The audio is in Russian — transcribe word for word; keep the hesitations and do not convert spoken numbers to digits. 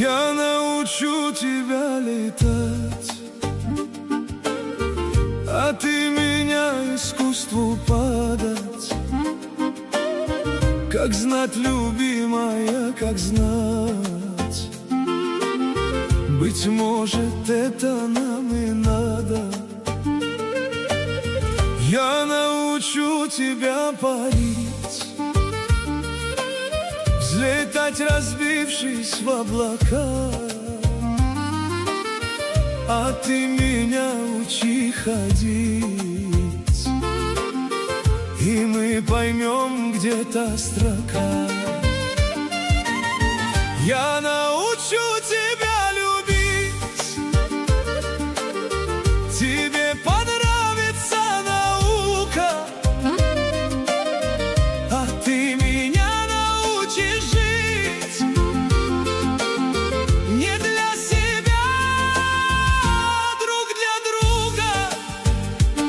Я научу тебя летать, а ты меня искусству подать. Как знать, любимая, как знать. Быть может, это нам и надо. Я научу тебя парить, взлетать, разбившись в облака. А ты меня учи ходить, и мы поймем, где та строка. Я научу тебя